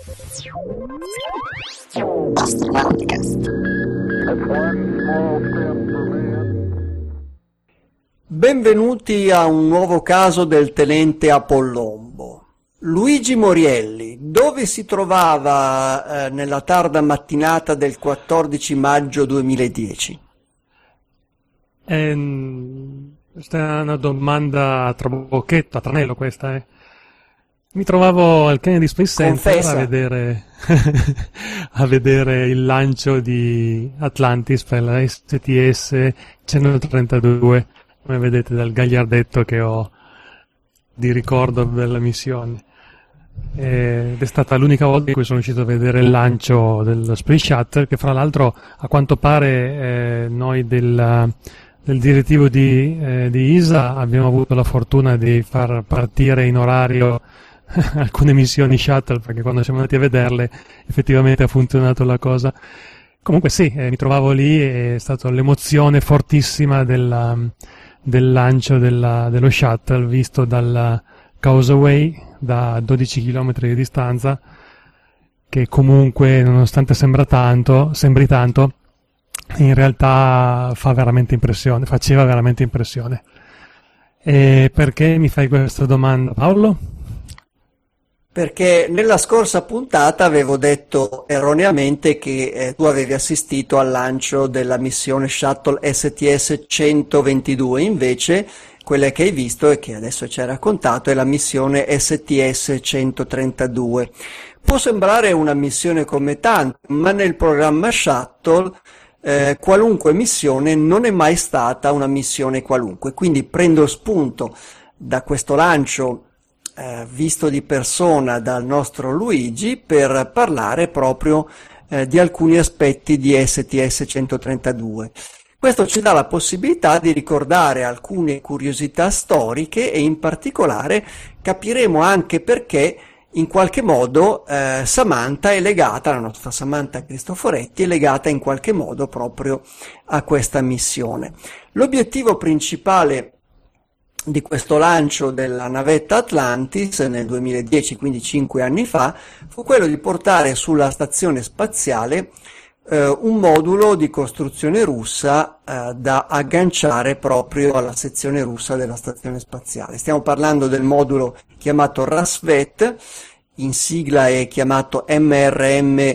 Benvenuti a un nuovo caso del tenente Apollombo. Luigi Morielli, dove si trovava nella tarda mattinata del 14 maggio 2010? Questa è una domanda a trabocchetto, a tranello questa, eh. Mi trovavo al Kennedy Space Center a vedere il lancio di Atlantis per la STS 132, come vedete dal gagliardetto che ho di ricordo della missione. Ed è stata l'unica volta in cui sono riuscito a vedere il lancio dello Space Shuttle, che fra l'altro a quanto pare noi del direttivo di ISA abbiamo avuto la fortuna di far partire in orario alcune missioni shuttle, perché quando siamo andati a vederle effettivamente ha funzionato la cosa. Comunque sì, mi trovavo lì, è stata l'emozione fortissima del lancio dello shuttle visto dal Causeway da 12 km di distanza, che comunque nonostante sembri tanto, in realtà faceva veramente impressione. E perché mi fai questa domanda, Paolo? Perché nella scorsa puntata avevo detto erroneamente che tu avevi assistito al lancio della missione Shuttle STS-122, invece quella che hai visto e che adesso ci hai raccontato è la missione STS-132. Può sembrare una missione come tante, ma nel programma Shuttle qualunque missione non è mai stata una missione qualunque, quindi prendo spunto da questo lancio visto di persona dal nostro Luigi per parlare proprio di alcuni aspetti di STS-132. Questo ci dà la possibilità di ricordare alcune curiosità storiche e in particolare capiremo anche perché in qualche modo Samantha è legata, la nostra Samantha Cristoforetti è legata in qualche modo proprio a questa missione. L'obiettivo principale di questo lancio della navetta Atlantis nel 2010, quindi 5 anni fa, fu quello di portare sulla stazione spaziale un modulo di costruzione russa da agganciare proprio alla sezione russa della stazione spaziale. Stiamo parlando del modulo chiamato Rassvet, in sigla è chiamato MRM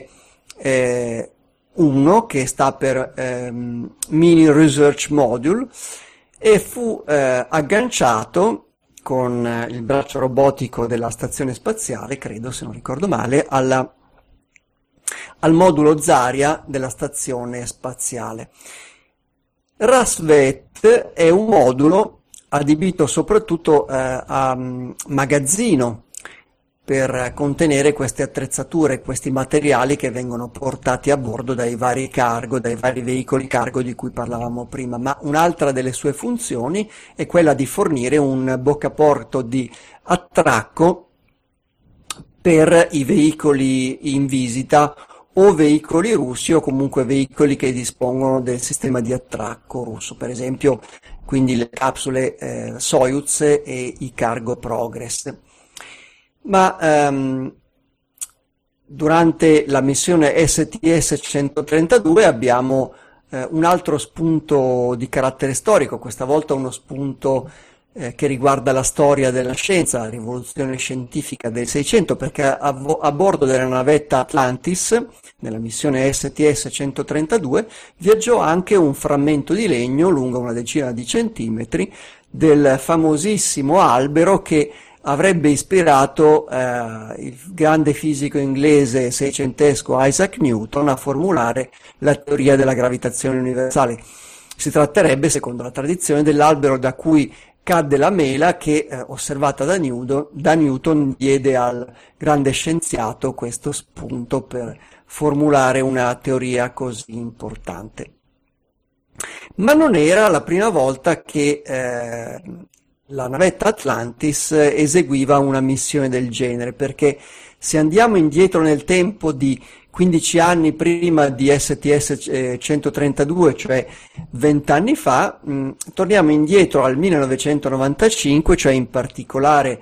1, che sta per Mini Research Module, e fu agganciato con il braccio robotico della stazione spaziale, credo se non ricordo male, al modulo Zarya della stazione spaziale. Rassvet è un modulo adibito soprattutto a magazzino per contenere queste attrezzature, questi materiali che vengono portati a bordo dai vari cargo, dai vari veicoli cargo di cui parlavamo prima, ma un'altra delle sue funzioni è quella di fornire un boccaporto di attracco per i veicoli in visita o veicoli russi o comunque veicoli che dispongono del sistema di attracco russo, per esempio quindi le capsule Soyuz e i cargo Progress. Ma durante la missione STS-132 abbiamo un altro spunto di carattere storico, questa volta uno spunto che riguarda la storia della scienza, la rivoluzione scientifica del Seicento, perché a bordo della navetta Atlantis, nella missione STS-132, viaggiò anche un frammento di legno lungo una decina di centimetri del famosissimo albero che avrebbe ispirato il grande fisico inglese seicentesco Isaac Newton a formulare la teoria della gravitazione universale. Si tratterebbe, secondo la tradizione, dell'albero da cui cadde la mela che, osservata da Newton, diede al grande scienziato questo spunto per formulare una teoria così importante. Ma non era la prima volta che la navetta Atlantis eseguiva una missione del genere, perché se andiamo indietro nel tempo di 15 anni prima di STS-132, cioè 20 anni fa, torniamo indietro al 1995, cioè in particolare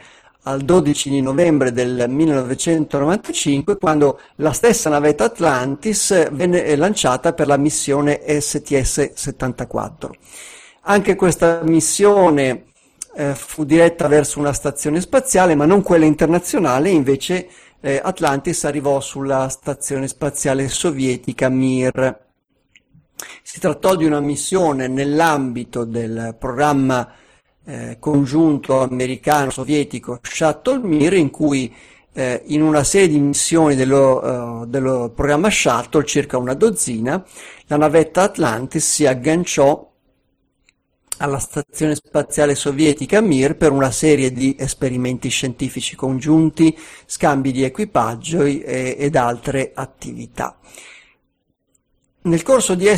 al 12 di novembre del 1995, quando la stessa navetta Atlantis venne lanciata per la missione STS-74. Anche questa missione fu diretta verso una stazione spaziale, ma non quella internazionale. Invece Atlantis arrivò sulla stazione spaziale sovietica Mir. Si trattò di una missione nell'ambito del programma congiunto americano-sovietico Shuttle Mir, in cui in una serie di missioni dello programma Shuttle, circa una dozzina, la navetta Atlantis si agganciò alla stazione spaziale sovietica Mir per una serie di esperimenti scientifici congiunti, scambi di equipaggio ed altre attività. Nel corso di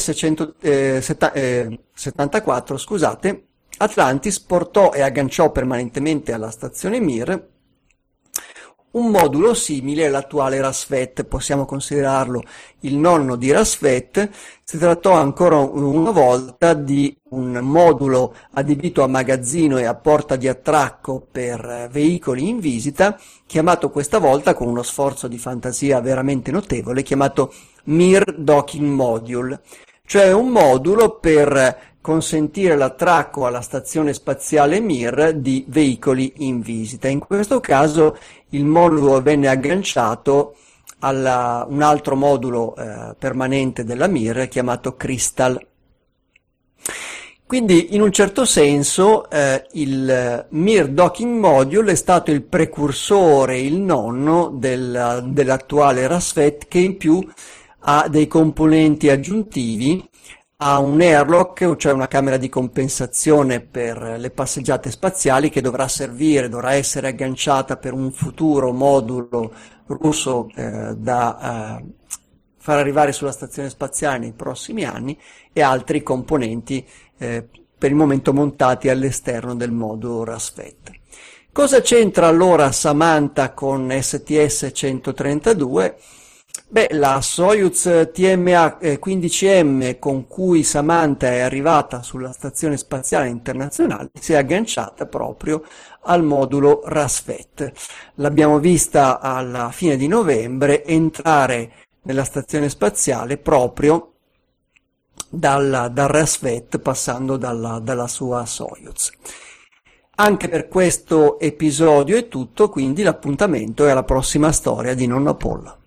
STS-74, Atlantis portò e agganciò permanentemente alla stazione Mir un modulo simile all'attuale Rassvet. Possiamo considerarlo il nonno di Rassvet. Si trattò ancora una volta di un modulo adibito a magazzino e a porta di attracco per veicoli in visita, chiamato questa volta, con uno sforzo di fantasia veramente notevole, chiamato Mir Docking Module, cioè un modulo per consentire l'attracco alla stazione spaziale Mir di veicoli in visita. In questo caso il modulo venne agganciato a un altro modulo permanente della Mir chiamato Crystal. Quindi in un certo senso il Mir Docking Module è stato il precursore, il nonno dell'attuale Rassvet, che in più ha dei componenti aggiuntivi. Ha un airlock, cioè una camera di compensazione per le passeggiate spaziali, che dovrà essere agganciata per un futuro modulo russo da far arrivare sulla stazione spaziale nei prossimi anni, e altri componenti per il momento montati all'esterno del modulo Rassvet. Cosa c'entra allora Samantha con STS-132? La Soyuz TMA-15M con cui Samantha è arrivata sulla Stazione Spaziale Internazionale si è agganciata proprio al modulo Rassvet. L'abbiamo vista alla fine di novembre entrare nella Stazione Spaziale proprio dal Rassvet, passando dalla sua Soyuz. Anche per questo episodio è tutto, quindi l'appuntamento è alla prossima storia di Nonno Apollo.